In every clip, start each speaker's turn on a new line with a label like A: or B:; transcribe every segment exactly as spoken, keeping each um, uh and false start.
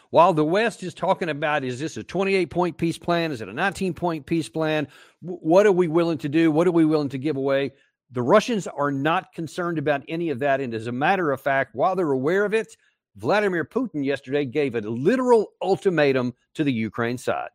A: While the West is talking about, is this a twenty-eight point peace plan? Is it a nineteen point peace plan? W- what are we willing to do? What are we willing to give away? The Russians are not concerned about any of that. And as a matter of fact, while they're aware of it, Vladimir Putin yesterday gave a literal ultimatum to the Ukraine side.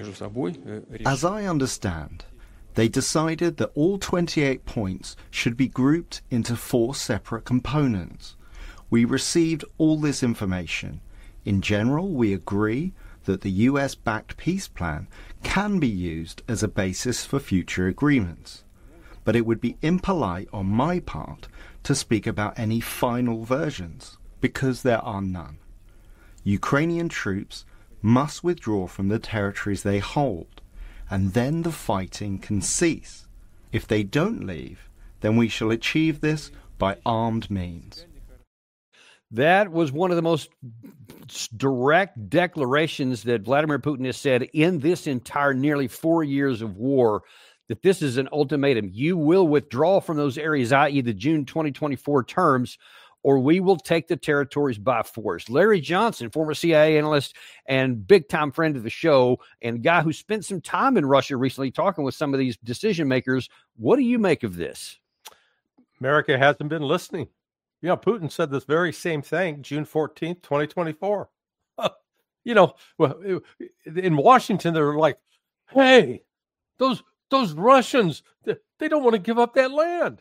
B: As I understand, they decided that all twenty-eight points should be grouped into four separate components. We received all this information. In general, we agree that the U S-backed peace plan can be used as a basis for future agreements. But it would be impolite on my part to speak about any final versions, because there are none. Ukrainian troops must withdraw from the territories they hold, and then the fighting can cease. If they don't leave, then we shall achieve this by armed means.
A: That was one of the most direct declarations that Vladimir Putin has said in this entire nearly four years of war, that this is an ultimatum. You will withdraw from those areas, that is the June twenty twenty-four terms, or we will take the territories by force. Larry Johnson, former C I A analyst and big-time friend of the show, and guy who spent some time in Russia recently talking with some of these decision makers. What do you make of this?
C: America hasn't been listening. You know, Putin said this very same thing, June fourteenth, twenty twenty-four. You know, in Washington, they're like, hey, those those Russians, they don't want to give up that land.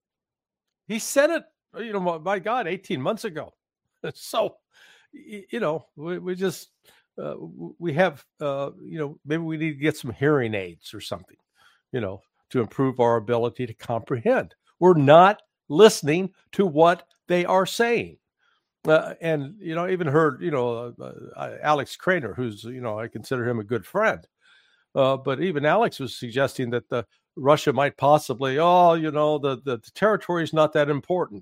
C: He said it, you know, my God, eighteen months ago. So, you know, we, we just, uh, we have, uh, you know, maybe we need to get some hearing aids or something, you know, to improve our ability to comprehend. We're not listening to what they are saying. Uh, and, you know, I even heard, you know, uh, uh, Alex Craner, who's, you know, I consider him a good friend. Uh, but even Alex was suggesting that the Russia might possibly, oh, you know, the, the, the territory is not that important.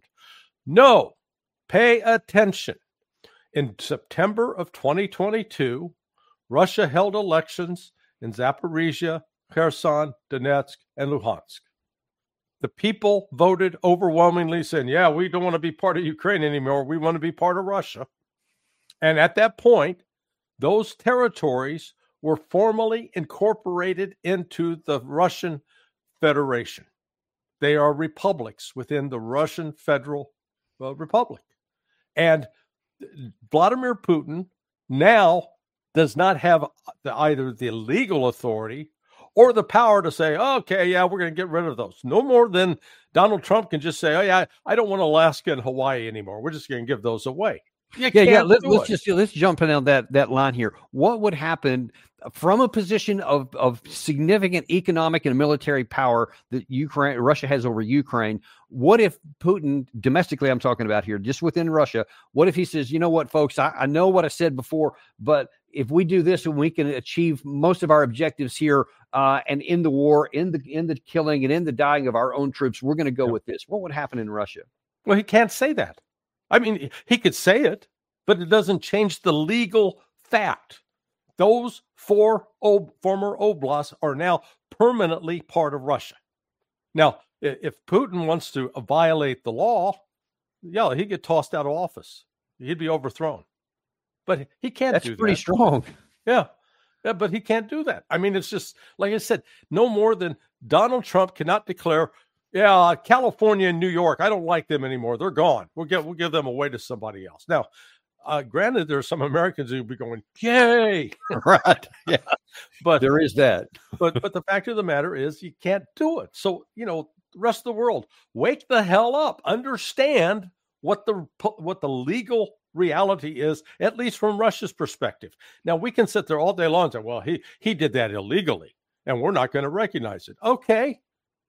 C: No, pay attention. In September of twenty twenty-two, Russia held elections in Zaporizhia, Kherson, Donetsk, and Luhansk. The people voted overwhelmingly saying, yeah, we don't want to be part of Ukraine anymore. We want to be part of Russia. And at that point, those territories were formally incorporated into the Russian Federation. They are republics within the Russian Federal uh, Republic. And Vladimir Putin now does not have the, either the legal authority or the power to say, oh, okay, yeah, we're going to get rid of those. No more than Donald Trump can just say, oh, yeah, I don't want Alaska and Hawaii anymore. We're just going to give those away. You
A: yeah, yeah. Let, let's just let's jump in on that that line here. What would happen from a position of of significant economic and military power that Ukraine, Russia has over Ukraine? What if Putin, domestically, I'm talking about here, just within Russia, what if he says, you know what, folks, I, I know what I said before, but if we do this and we can achieve most of our objectives here, uh, and in the war, in the in the killing and in the dying of our own troops, we're going to go yeah. with this. What would happen in Russia?
C: Well, he can't say that. I mean, he could say it, but it doesn't change the legal fact. Those four ob- former oblasts are now permanently part of Russia. Now, if Putin wants to violate the law, yeah, he'd get tossed out of office. He'd be overthrown. But he can't
A: That's
C: do that.
A: That's pretty strong.
C: Yeah. yeah, but he can't do that. I mean, it's just, like I said, no more than Donald Trump cannot declare, yeah, California and New York, I don't like them anymore. They're gone. We'll get we'll give them away to somebody else. Now, uh, granted, there are some Americans who will be going, yay.
A: Right. Yeah.
C: But
A: there is that.
C: but but the fact of the matter is you can't do it. So, you know, the rest of the world, wake the hell up. Understand what the what the legal reality is, at least from Russia's perspective. Now, we can sit there all day long and say, well, he he did that illegally, and we're not going to recognize it. Okay.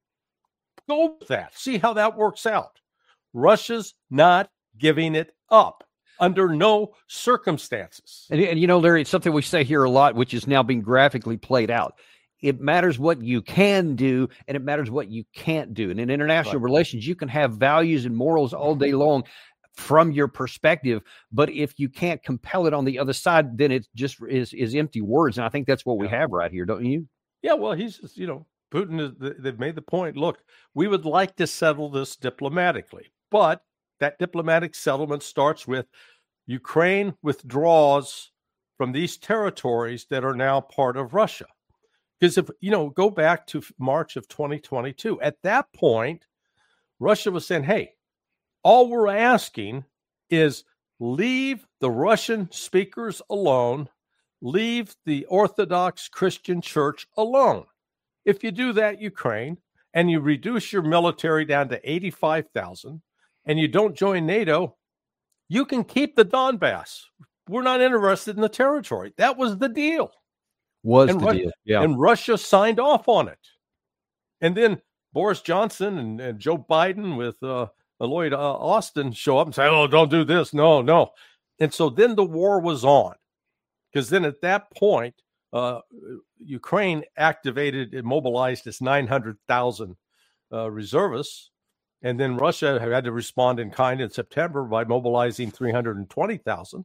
C: Go with that. See how that works out. Russia's not giving it up under no circumstances.
A: And, and you know, Larry, it's something we say here a lot, which is now being graphically played out. It matters what you can do, and it matters what you can't do. And in international right. relations, you can have values and morals all day long from your perspective, but if you can't compel it on the other side, then it just is, is empty words. And I think that's what we yeah. have right here, don't you?
C: Yeah, well, he's, you know, Putin, is, they've made the point, look, we would like to settle this diplomatically, but that diplomatic settlement starts with Ukraine withdraws from these territories that are now part of Russia. Because if, you know, go back to March of twenty twenty-two, at that point, Russia was saying, hey, all we're asking is leave the Russian speakers alone, leave the Orthodox Christian Church alone. If you do that, Ukraine, and you reduce your military down to eighty-five thousand, and you don't join NATO, you can keep the Donbass. We're not interested in the territory. That was the deal.
A: Was
C: and
A: the
C: Ru-
A: deal. Yeah.
C: And Russia signed off on it. And then Boris Johnson and, and Joe Biden with uh, Lloyd uh, Austin show up and say, oh, don't do this. No, no. And so then the war was on. Because then at that point, uh, Ukraine activated and mobilized its nine hundred thousand uh, reservists. And then Russia had to respond in kind in September by mobilizing three hundred twenty thousand.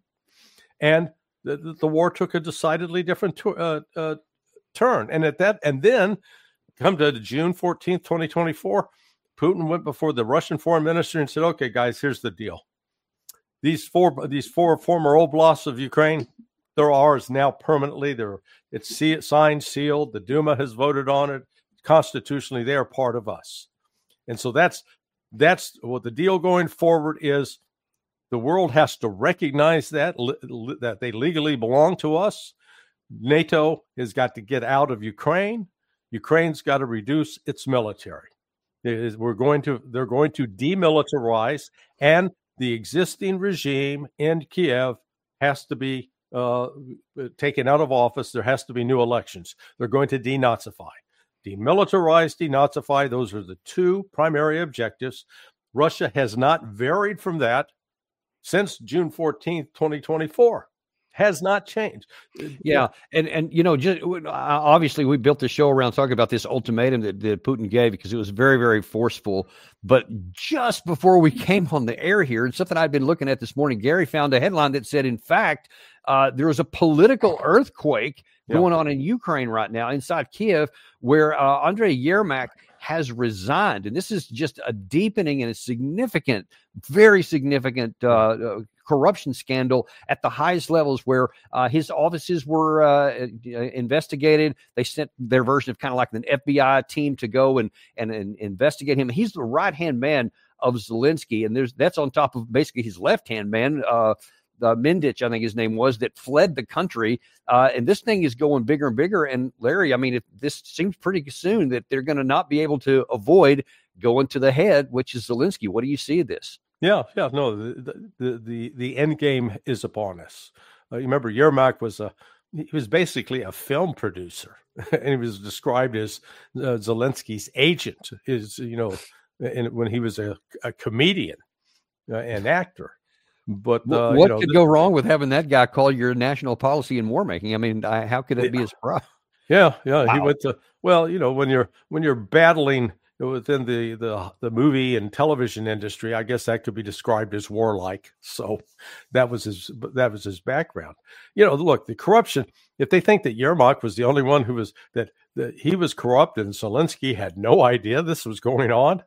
C: And the, the war took a decidedly different to, uh, uh, turn. And at that, and then come to June fourteenth, twenty twenty-four, Putin went before the Russian foreign minister and said, okay, guys, here's the deal. These four, these four former oblasts of Ukraine, they're ours now permanently. They're, it's signed, sealed. The Duma has voted on it. Constitutionally, they are part of us. And so that's, that's what the deal going forward is. The world has to recognize that, that they legally belong to us. NATO has got to get out of Ukraine. Ukraine's got to reduce its military. We're going to, they're going to demilitarize, and the existing regime in Kiev has to be uh, taken out of office. There has to be new elections. They're going to denazify. Demilitarize, denazify. Those are the two primary objectives. Russia has not varied from that since June fourteenth, twenty twenty-four. Has not changed.
A: Yeah. And, and you know, just obviously we built the show around talking about this ultimatum that, that Putin gave because it was very, very forceful. But just before we came on the air here, and something I'd been looking at this morning, Gary found a headline that said, in fact, uh, there was a political earthquake
C: yeah.
A: going on in Ukraine right now inside Kiev, where uh, Andrei Yermak has resigned. And this is just a deepening and a significant, very significant uh, uh, corruption scandal at the highest levels, where uh, his offices were uh, investigated. They sent their version of kind of like an F B I team to go and, and, and investigate him. He's the right-hand man of Zelensky, and there's that's on top of basically his left-hand man, uh, Uh, Mendich, I think his name was, that fled the country. Uh, and this thing is going bigger and bigger. And Larry, I mean, if this seems pretty soon that they're going to not be able to avoid going to the head, which is Zelensky. What do you see of this?
C: Yeah, yeah, no, the the the, the end game is upon us. Uh, you remember Yermak was a he was basically a film producer, and he was described as uh, Zelensky's agent. Is you know, in, when he was a, a comedian, uh, and actor. But uh,
A: what
C: you know,
A: could
C: th-
A: go wrong with having that guy call your national policy in war making? I mean, I, how could it be a surprise?
C: Yeah, yeah.
A: Wow.
C: He went to well, you know, when you're when you're battling within the the the movie and television industry, I guess that could be described as warlike. So that was his that was his background. You know, look, the corruption. If they think that Yermak was the only one who was that that he was corrupt and Zelensky had no idea this was going on.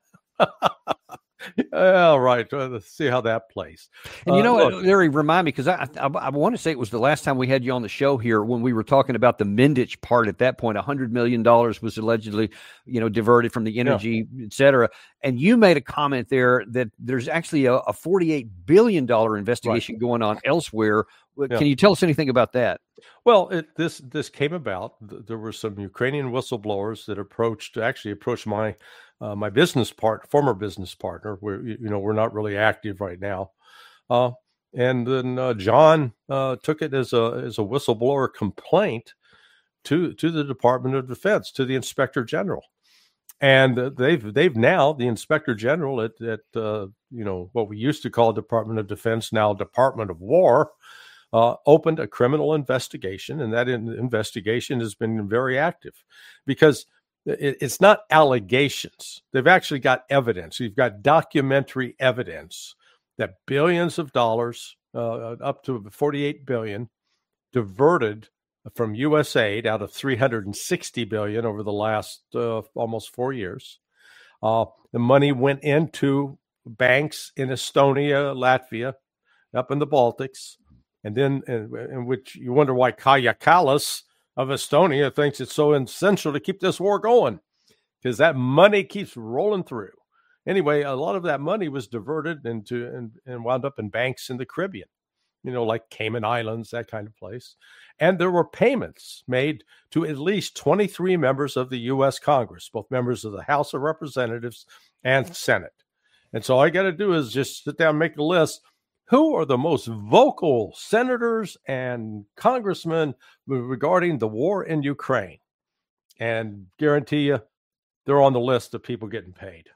C: All right, let's see how that plays.
A: And you know,
C: uh,
A: what, Larry, remind me, because I, I I want to say it was the last time we had you on the show here when we were talking about the Mendich part. At that point, one hundred million dollars was allegedly, you know, diverted from the energy, yeah. et cetera. And you made a comment there that there's actually a, a forty-eight billion dollars investigation right. going on elsewhere. Can yeah. you tell us anything about that?
C: Well, it, this this came about. There were some Ukrainian whistleblowers that approached, actually approached my uh, my business part, former business partner. Where you know we're not really active right now, uh, and then uh, John uh, took it as a as a whistleblower complaint to to the Department of Defense, to the Inspector General, and uh, they've they've now the Inspector General at at uh, you know what we used to call Department of Defense, now Department of War. Uh, opened a criminal investigation, and that in, investigation has been very active because it, it's not allegations. They've actually got evidence. You've got documentary evidence that billions of dollars, uh, up to forty-eight billion, diverted from U S aid out of three hundred sixty billion over the last uh, almost four years. Uh, the money went into banks in Estonia, Latvia, up in the Baltics. And then in, in which you wonder why Kaja Kallas of Estonia thinks it's so essential to keep this war going, because that money keeps rolling through. Anyway, a lot of that money was diverted into and, and wound up in banks in the Caribbean, you know, like Cayman Islands, that kind of place. And there were payments made to at least twenty-three members of the U S Congress, both members of the House of Representatives and Senate. And so all I got to do is just sit down and make a list. Who are the most vocal senators and congressmen regarding the war in Ukraine? And guarantee you, they're on the list of people getting paid.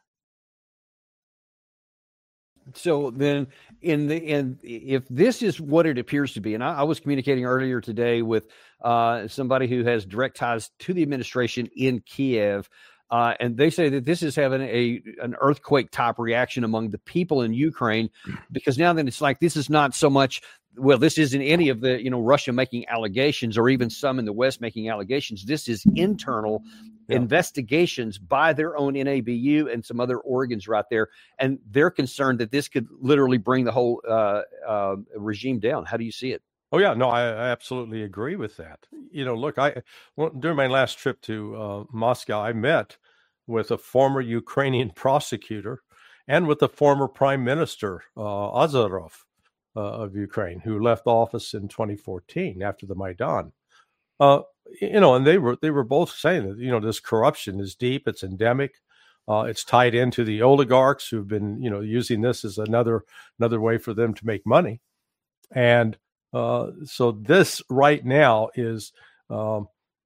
A: So then, in the in if this is what it appears to be, and I, I was communicating earlier today with uh, somebody who has direct ties to the administration in Kiev, uh, and they say that this is having a an earthquake type reaction among the people in Ukraine, because now then it's like this is not so much. Well, this isn't any of the, you know, Russia making allegations or even some in the West making allegations. This is internal yeah. investigations by their own N A B U and some other organs right there. And they're concerned that this could literally bring the whole uh, uh, regime down. How do you see it?
C: Oh, yeah, no, I, I absolutely agree with that. You know, look, I well, during my last trip to uh, Moscow, I met with a former Ukrainian prosecutor and with the former prime minister, uh, Azarov. Uh, of Ukraine, who left office in twenty fourteen after the Maidan. Uh, you know, and they were they were both saying that, you know, this corruption is deep, it's endemic, uh, it's tied into the oligarchs who've been, you know, using this as another another way for them to make money. And uh, so this right now is um,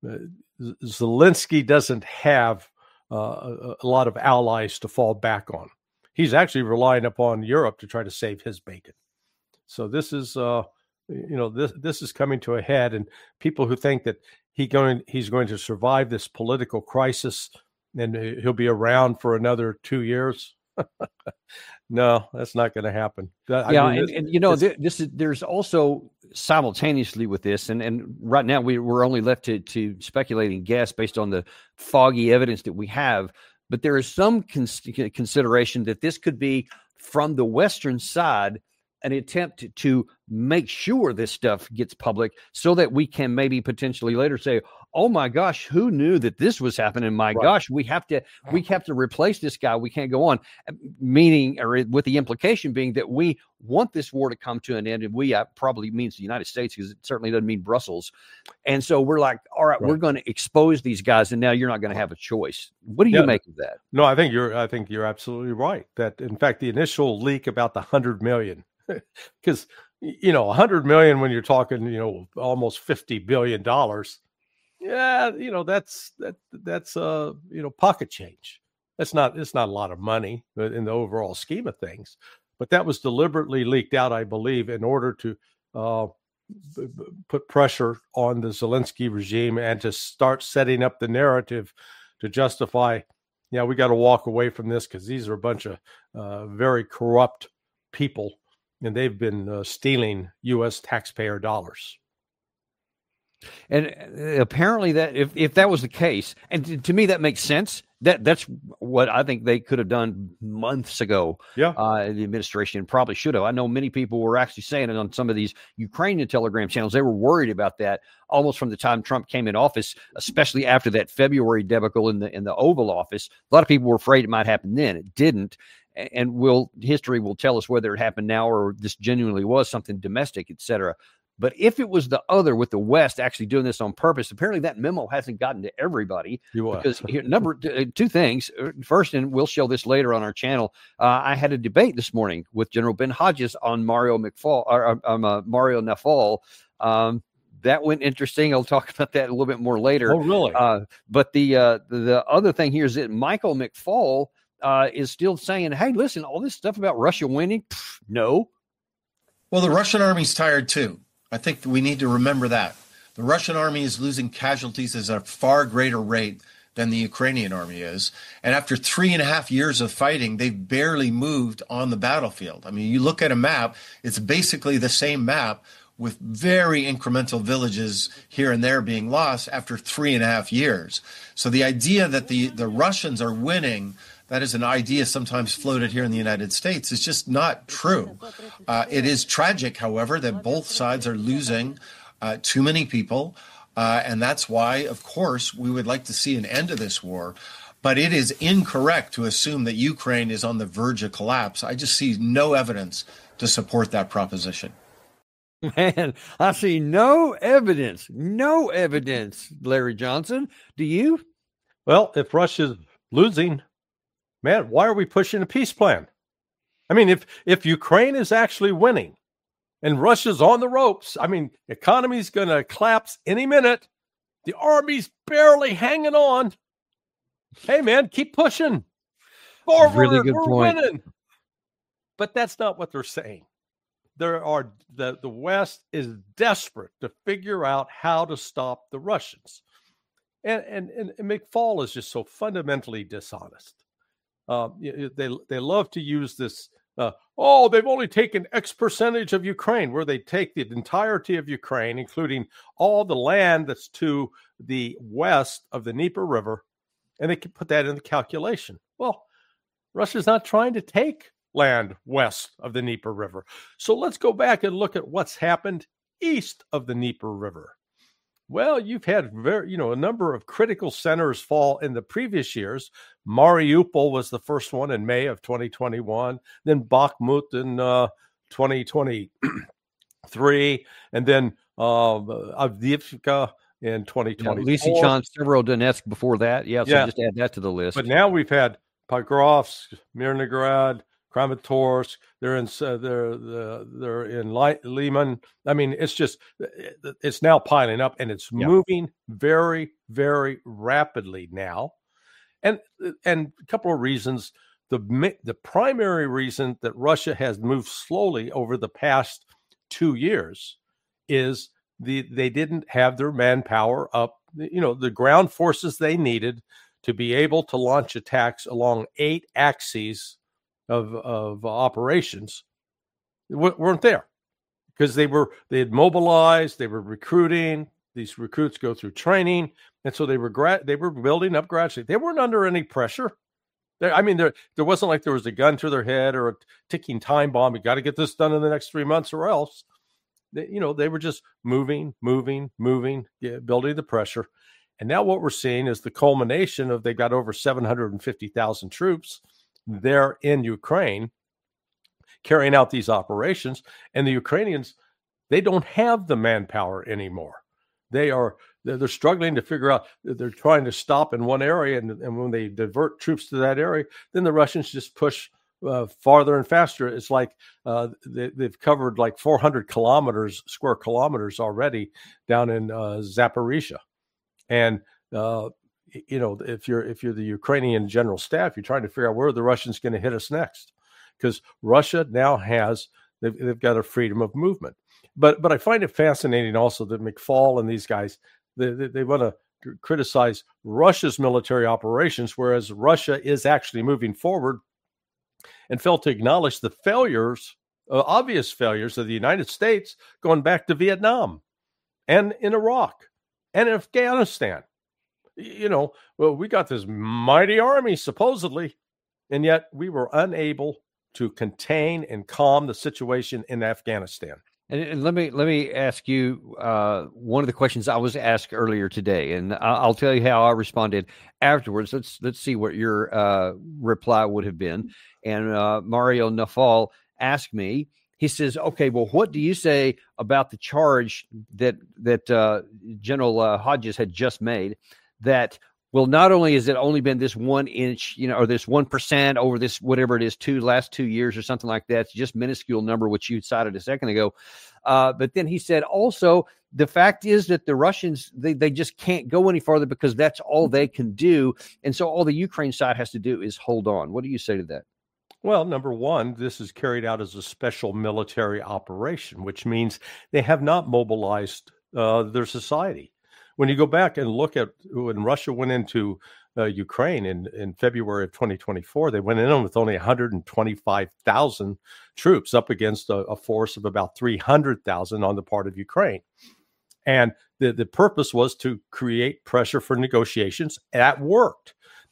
C: Zelensky doesn't have uh, a, a lot of allies to fall back on. He's actually relying upon Europe to try to save his bacon. So this is, uh, you know, this this is coming to a head, and people who think that he going he's going to survive this political crisis and he'll be around for another two years, no, that's not going to happen. That,
A: yeah,
C: I mean,
A: and,
C: this,
A: and you know, this, this is there's also simultaneously with this, and and right now we we're only left to to speculate and guess based on the foggy evidence that we have. But there is some cons- consideration that this could be from the Western side, an attempt to, to make sure this stuff gets public so that we can maybe potentially later say, oh my gosh, who knew that this was happening? My
C: right.
A: gosh, we have to, we have to replace this guy. We can't go on. Meaning, or with the implication being that we want this war to come to an end. And we uh, probably means the United States, because it certainly doesn't mean Brussels. And so we're like, all right, right. we're going to expose these guys, and now you're not going to have a choice. What do you yeah. make of that?
C: No, I think you're, I think you're absolutely right. That in fact, the initial leak about the hundred million, because, you know, a hundred million, when you're talking, you know, almost fifty billion dollars, yeah, you know, that's, that, that's, uh, you know, pocket change. That's not, it's not a lot of money in the overall scheme of things, but that was deliberately leaked out, I believe, in order to, uh, b- b- put pressure on the Zelensky regime and to start setting up the narrative to justify, yeah, we got to walk away from this because these are a bunch of, uh, very corrupt people, and they've been uh, stealing U S taxpayer dollars.
A: And apparently that if, if that was the case, and to, to me, that makes sense. That that's what I think they could have done months ago.
C: Yeah.
A: Uh, the administration probably should have. I know many people were actually saying it on some of these Ukrainian Telegram channels. They were worried about that almost from the time Trump came in office, especially after that February debacle in the, in the Oval Office. A lot of people were afraid it might happen then. It didn't. And will history will tell us whether it happened now or this genuinely was something domestic, et cetera. But if it was the other, with the West actually doing this on purpose, apparently that memo hasn't gotten to everybody. Because here, number two, two things. First, and we'll show this later on our channel, uh, I had a debate this morning with General Ben Hodges on Mario McFall, or um, uh, Mario Nafal. Um, that went interesting. I'll talk about that a little bit more later.
C: Oh, really?
A: Uh, but the uh, the other thing here is that Michael McFall uh, is still saying, "Hey, listen, all this stuff about Russia winning, pff, no."
D: Well, the Russian army's tired too. I think we need to remember that. The Russian army is losing casualties at a far greater rate than the Ukrainian army is. And after three and a half years of fighting, they've barely moved on the battlefield. I mean, you look at a map, it's basically the same map with very incremental villages here and there being lost after three and a half years. So the idea that the, the Russians are winning that is an idea sometimes floated here in the United States. It's just not true. Uh, it is tragic, however, that both sides are losing uh, too many people. Uh, and that's why, of course, we would like to see an end to this war. But it is incorrect to assume that Ukraine is on the verge of collapse. I just see no evidence to support that proposition.
A: Man, I see no evidence, no evidence, Larry Johnson. Do you?
C: Well, if Russia's losing, man, why are we pushing a peace plan? I mean, if if Ukraine is actually winning and Russia's on the ropes, I mean, economy's going to collapse any minute. The army's barely hanging on. Hey, man, keep pushing forward.
A: Really good
C: We're
A: point.
C: winning. But that's not what they're saying. There are the, the West is desperate to figure out how to stop the Russians. And, and, and McFaul is just so fundamentally dishonest. Uh, they, they love to use this, uh, oh, they've only taken X percentage of Ukraine, where they take the entirety of Ukraine, including all the land that's to the west of the Dnieper River, and they can put that in the calculation. Well, Russia's not trying to take land west of the Dnieper River. So let's go back and look at what's happened east of the Dnieper River. Well, you've had very, you know, a number of critical centers fall in the previous years. Mariupol was the first one in May of twenty twenty-one, then Bakhmut in uh, twenty twenty-three, and then uh, Avdiivka in twenty twenty-four.
A: Yeah, Lysychansk, Severodonetsk before that. Yeah, so
C: Yeah.
A: just add that to the list.
C: But now we've had Pokrovsk, Mirnograd, Kramatorsk. They're in uh, they're they're, they're in Li- Liman. I mean, it's just it's now piling up, and it's
A: Yeah.
C: moving very, very rapidly now. And and a couple of reasons. The mi- the primary reason that Russia has moved slowly over the past two years is the they didn't have their manpower up. You know, the ground forces they needed to be able to launch attacks along eight axes of of operations w- weren't there, because they were they had mobilized, they were recruiting. These recruits go through training, and so they were gra- they were building up gradually. They weren't under any pressure. There, I mean, there there wasn't like there was a gun to their head or a ticking time bomb. You got to get this done in the next three months, or else. They, you know, they were just moving, moving, moving, yeah, building the pressure. And now what we're seeing is the culmination of they've got over seven hundred fifty thousand troops there in Ukraine carrying out these operations. And the Ukrainians, they don't have the manpower anymore. They are, they're, they're struggling to figure out, they're trying to stop in one area. And, and when they divert troops to that area, then the Russians just push uh, farther and faster. It's like uh, they, they've covered like four hundred kilometers, square kilometers already down in uh, Zaporizhia. And, uh, you know, if you're if you're the Ukrainian general staff, you're trying to figure out where the Russians going to hit us next, because Russia now has they've, they've got a freedom of movement. But but I find it fascinating also that McFaul and these guys they they, they want to criticize Russia's military operations, whereas Russia is actually moving forward, and fail to acknowledge the failures, uh, obvious failures of the United States going back to Vietnam and in Iraq and Afghanistan. You know, well, we got this mighty army, supposedly, and yet we were unable to contain and calm the situation in Afghanistan.
A: And, and let me let me ask you uh, one of the questions I was asked earlier today, and I'll, I'll tell you how I responded afterwards. Let's let's see what your uh, reply would have been. And uh, Mario Nafal asked me. He says, "Okay, well, what do you say about the charge that that uh, General uh, Hodges had just made? That, well, not only has it only been this one inch, you know, or this one percent over this whatever it is, two last two years or something like that. It's just minuscule number, which you cited a second ago. Uh, but then he said also the fact is that the Russians they they just can't go any farther because that's all they can do, and so all the Ukraine side has to do is hold on. What do you say to that?"
C: Well, number one, this is carried out as a special military operation, which means they have not mobilized uh, their society. When you go back and look at when Russia went into uh, Ukraine in, in February of twenty twenty-four, they went in with only one hundred twenty-five thousand troops up against a, a force of about three hundred thousand on the part of Ukraine. And the, the purpose was to create pressure for negotiations. That worked.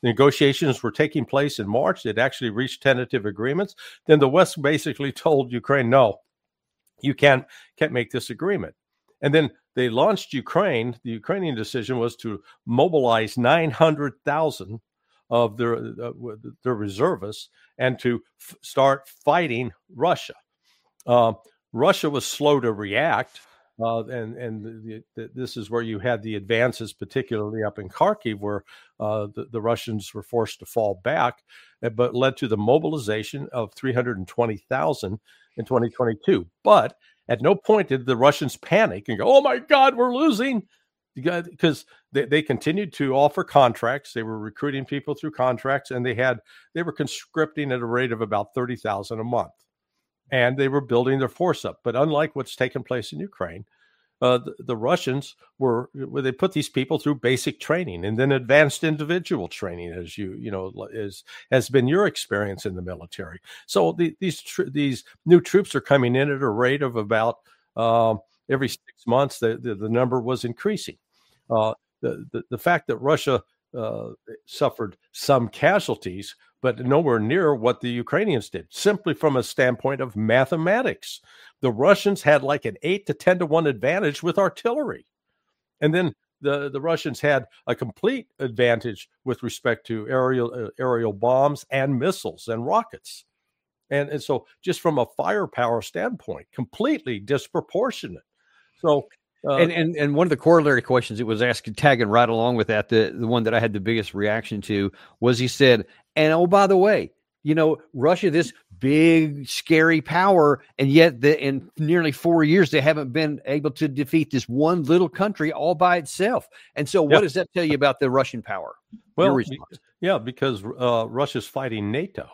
C: The negotiations were taking place in March. They'd actually reached tentative agreements. Then the West basically told Ukraine, no, you can't, can't make this agreement. And then they launched Ukraine. The Ukrainian decision was to mobilize nine hundred thousand of their, uh, their reservists and to f- start fighting Russia. Uh, Russia was slow to react. Uh, and and the, the, this is where you had the advances, particularly up in Kharkiv, where uh, the, the Russians were forced to fall back, but led to the mobilization of three hundred twenty thousand in twenty twenty-two. But at no point did the Russians panic and go, oh, my God, we're losing. Because they, they continued to offer contracts. They were recruiting people through contracts, and they had they were conscripting at a rate of about thirty thousand a month. And they were building their force up. But unlike what's taken place in Ukraine, uh, the, the Russians were, where they put these people through basic training and then advanced individual training, as you, you know, is, has been your experience in the military. So the, these, tr- these new troops are coming in at a rate of about um, every six months, the, the, the number was increasing. Uh, the, the, the fact that Russia uh, suffered some casualties, but nowhere near what the Ukrainians did, simply from a standpoint of mathematics. The Russians had like an eight to ten to one advantage with artillery. And then the, the Russians had a complete advantage with respect to aerial uh, aerial bombs and missiles and rockets. And, and so just from a firepower standpoint, completely disproportionate. So Uh,
A: and, and and one of the corollary questions it was asked, tagging right along with that, the, the one that I had the biggest reaction to was he said, and oh, by the way, you know, Russia, this big, scary power, and yet the, in nearly four years, they haven't been able to defeat this one little country all by itself. And so what
C: yep.
A: does that tell you about the Russian power?
C: Well, yeah, because uh, Russia's fighting NATO.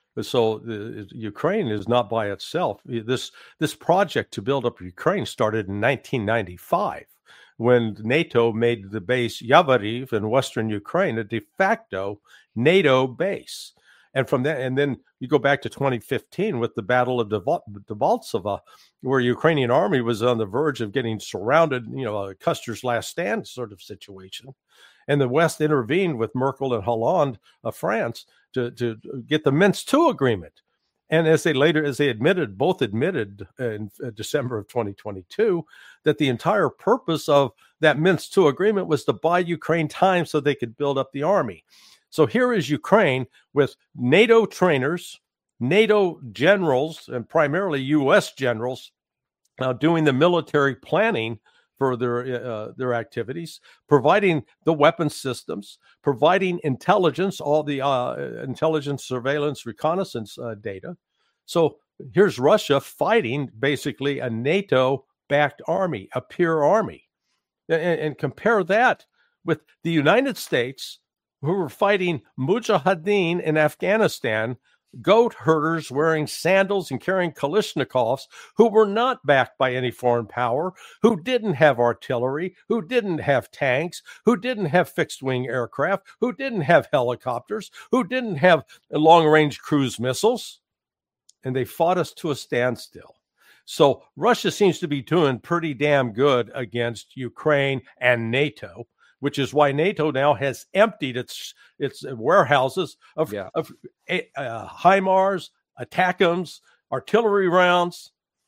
C: So the, Ukraine is not by itself. This this project to build up Ukraine started in nineteen ninety-five, when NATO made the base Yavoriv in western Ukraine a de facto NATO base. And from that, and then you go back to twenty fifteen with the Battle of Debaltseve, where Ukrainian army was on the verge of getting surrounded, you know, a Custer's last stand sort of situation. And the West intervened with Merkel and Hollande of France to, to get the Minsk two agreement. And as they later, as they admitted, both admitted in December of twenty twenty-two, that the entire purpose of that Minsk two agreement was to buy Ukraine time so they could build up the army. So here is Ukraine with NATO trainers, NATO generals, and primarily U S generals uh, doing the military planning for their uh, their activities, providing the weapon systems, providing intelligence, all the uh, intelligence, surveillance, reconnaissance uh, data. So here's Russia fighting basically a NATO-backed army, a peer army. And, and compare that with the United States, who were fighting Mujahideen in Afghanistan, goat herders wearing sandals and carrying Kalashnikovs, who were not backed by any foreign power, who didn't have artillery, who didn't have tanks, who didn't have fixed-wing aircraft, who didn't have helicopters, who didn't have long-range cruise missiles. And they fought us to a standstill. So Russia seems to be doing pretty damn good against Ukraine and NATO, which is why NATO now has emptied its its warehouses of, yeah. of uh, HIMARS, ATACMS, artillery rounds.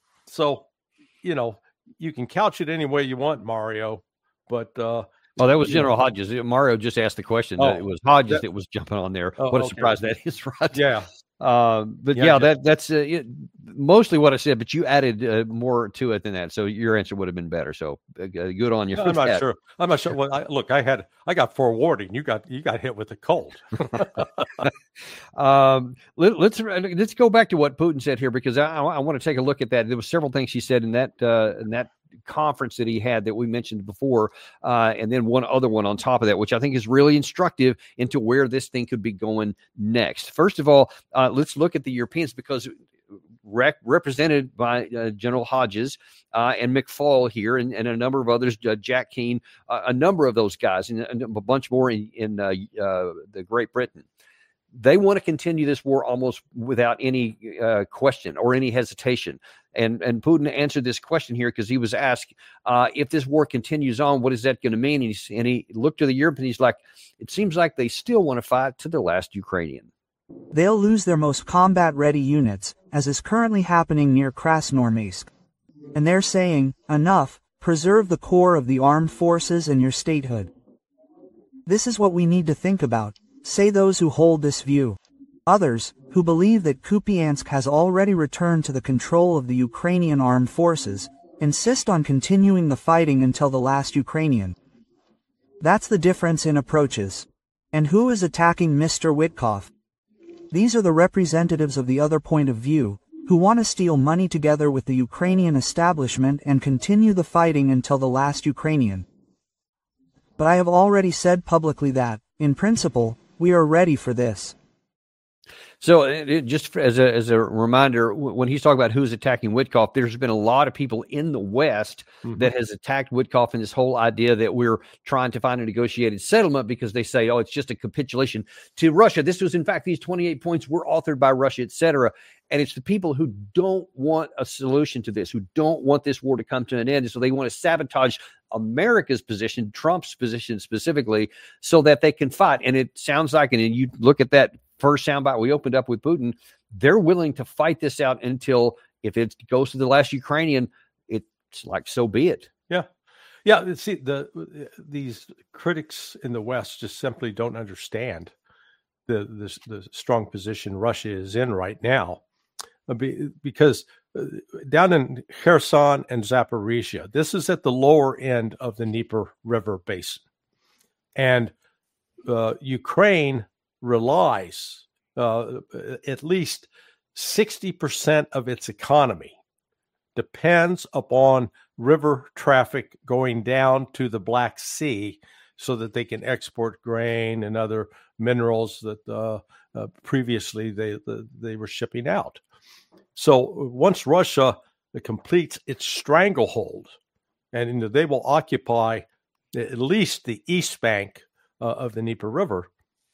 C: So, you know, you can couch it any way you want, Mario. But uh,
A: oh, that was General Hodges. Mario just asked the question.
C: Oh,
A: it was Hodges that,
C: that
A: was jumping on there.
C: Oh,
A: what a
C: okay.
A: surprise that is, right?
C: Yeah.
A: Uh, but yeah,
C: yeah
A: that that's uh, it, mostly what I said, but you added uh, more to it than that. So your answer would have been better. So uh, good on you.
C: No, I'm not that. sure. I'm not sure. Well, I, look, I had I got forewarning. You got you got hit with a cold.
A: um, let, let's let's go back to what Putin said here, because I, I want to take a look at that. There was several things he said in that uh, in that conference that he had that we mentioned before, uh, and then one other one on top of that, which I think is really instructive into where this thing could be going next. First of all, uh, let's look at the Europeans, because rec- represented by uh, General Hodges uh, and McFaul here, and, and a number of others, uh, Jack Keane, uh, a number of those guys, and, and a bunch more in, in uh, uh, the Great Britain. they want to continue this war almost without any uh, question or any hesitation. And and Putin answered this question here because he was asked, uh, if this war continues on, what is that going to mean? And he, and he looked to the Europe and he's like, it seems like they still want to fight to the last Ukrainian.
E: They'll lose their most combat-ready units, as is currently happening near Krasnoarmeysk. And they're saying, enough, preserve the core of the armed forces and your statehood. This is what we need to think about, say those who hold this view. Others, who believe that Kupiansk has already returned to the control of the Ukrainian armed forces, insist on continuing the fighting until the last Ukrainian. That's the difference in approaches. And who is attacking Mister Witkoff? These are the representatives of the other point of view, who want to steal money together with the Ukrainian establishment and continue the fighting until the last Ukrainian. But I have already said publicly that, in principle, we are ready for this.
A: So it, it, just as a as a reminder, when he's talking about who's attacking Witkoff, there's been a lot of people in the West mm-hmm. that has attacked Witkoff and this whole idea that we're trying to find a negotiated settlement because they say, oh, it's just a capitulation to Russia. This was, in fact, these twenty-eight points were authored by Russia, et cetera. And it's the people who don't want a solution to this, who don't want this war to come to an end. And so they want to sabotage America's position, Trump's position specifically, so that they can fight. And it sounds like, and you look at that first soundbite we opened up with Putin, they're willing to fight this out until, if it goes to the last Ukrainian, it's like, so be it.
C: Yeah. Yeah. See, the these critics in the West just simply don't understand the the, the strong position Russia is in right now. Because down in Kherson and Zaporizhia, this is at the lower end of the Dnieper River basin. And uh, Ukraine relies, uh, at least sixty percent of its economy depends upon river traffic going down to the Black Sea so that they can export grain and other minerals that uh, uh, previously they, the, they were shipping out. So once Russia completes its stranglehold, and you know, they will occupy at least the east bank uh, of the Dnieper River,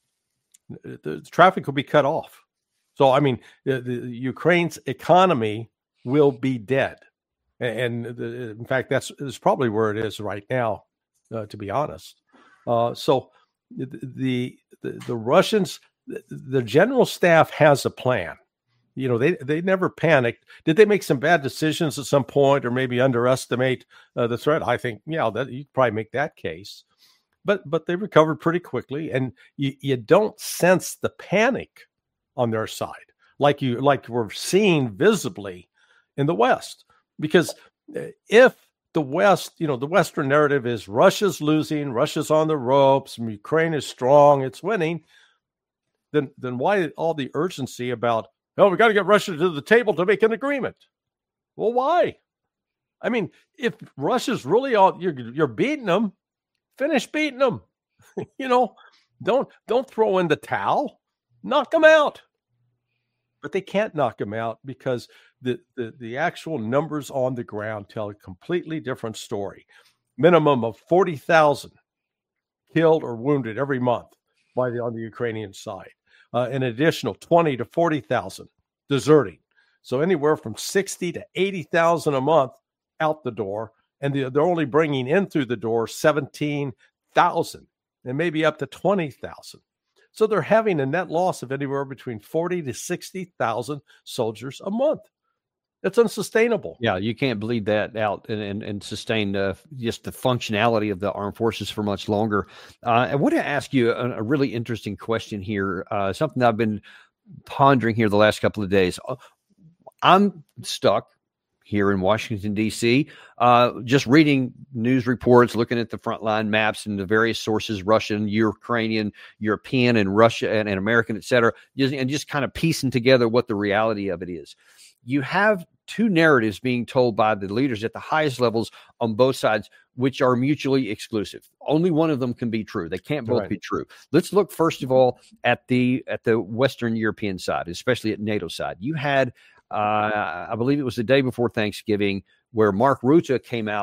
C: the, the traffic will be cut off. So, I mean, the, the Ukraine's economy will be dead. And, and the, in fact, that's, that's probably where it is right now, uh, to be honest. Uh, so the, the, the, the Russians, the, the general staff has a plan. You know, they, they never panicked. Did they make some bad decisions at some point or maybe underestimate uh, the threat? I think, yeah, that you could probably make that case. But but they recovered pretty quickly, and you, you don't sense the panic on their side like you like we're seeing visibly in the West. Because if the West, you know, the Western narrative is Russia's losing, Russia's on the ropes, Ukraine is strong, it's winning, then then why all the urgency about, oh, we got to get Russia to the table to make an agreement? Well, why? I mean, if Russia's really all, you're you're beating them, finish beating them. You know, don't don't throw in the towel, knock them out. But they can't knock them out because the, the, the actual numbers on the ground tell a completely different story. Minimum of forty thousand killed or wounded every month by the, on the Ukrainian side. Uh, an additional twenty to forty thousand deserting. So anywhere from sixty to eighty thousand a month out the door. And they're only bringing in through the door seventeen thousand and maybe up to twenty thousand. So they're having a net loss of anywhere between forty to sixty thousand soldiers a month. It's unsustainable.
A: Yeah, you can't bleed that out and, and, and sustain uh, just the functionality of the armed forces for much longer. Uh, I want to ask you a, a really interesting question here, uh, something that I've been pondering here the last couple of days. I'm stuck here in Washington, D C, uh, just reading news reports, looking at the frontline maps and the various sources, Russian, Ukrainian, European, and Russia and, and American, et cetera, just, and just kind of piecing together what the reality of it is. You have two narratives being told by the leaders at the highest levels on both sides, which are mutually exclusive. Only one of them can be true. They can't both
C: right.
A: be true. Let's look first of all at the at the Western European side, especially at NATO side. You had, uh, I believe it was the day before Thanksgiving, where Mark Rutte came out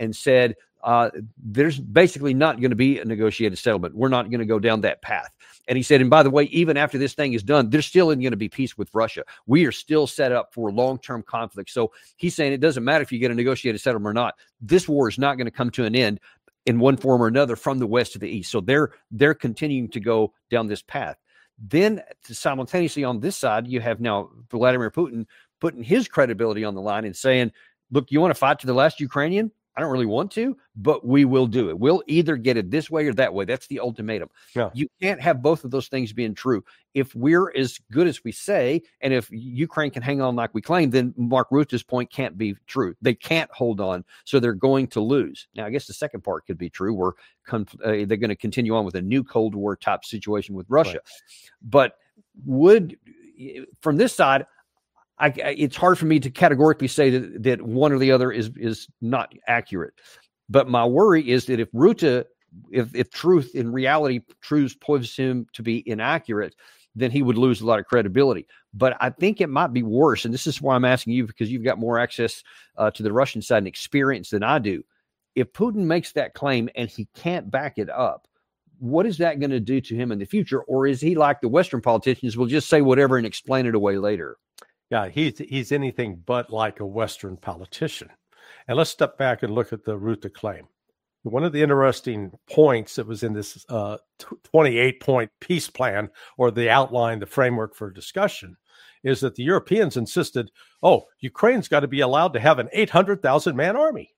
A: and said, uh, there's basically not going to be a negotiated settlement. We're not going to go down that path. And he said, and by the way, even after this thing is done, there still isn't going to be peace with Russia. We are still set up for long-term conflict. So he's saying it doesn't matter if you get a negotiated settlement or not. This war is not going to come to an end in one form or another from the west to the east. So they're they're continuing to go down this path. Then simultaneously on this side, you have now Vladimir Putin putting his credibility on the line and saying, look, you want to fight to the last Ukrainian? I don't really want to, but we will do it. We'll either get it this way or that way. That's the ultimatum.
C: Yeah.
A: You can't have both of those things being true. If we're as good as we say, and if Ukraine can hang on like we claim, then Mark Rutte's point can't be true. They can't hold on, so they're going to lose. Now, I guess the second part could be true, where conf- uh, they're going to continue on with a new Cold War type situation with Russia. Right. But would, from this side, I, it's hard for me to categorically say that, that one or the other is is not accurate. But my worry is that if Rutte, if, if truth in reality, truth proves him to be inaccurate, then he would lose a lot of credibility. But I think it might be worse. And this is why I'm asking you, because you've got more access uh, to the Russian side and experience than I do. If Putin makes that claim and he can't back it up, what is that going to do to him in the future? Or is he like the Western politicians, will just say whatever and explain it away later?
C: Yeah, he's he's anything but like a Western politician. And let's step back and look at the Rutte claim. One of the interesting points that was in this uh, twenty-eight point peace plan, or the outline, the framework for discussion, is that the Europeans insisted, oh, Ukraine's got to be allowed to have an eight hundred thousand man army.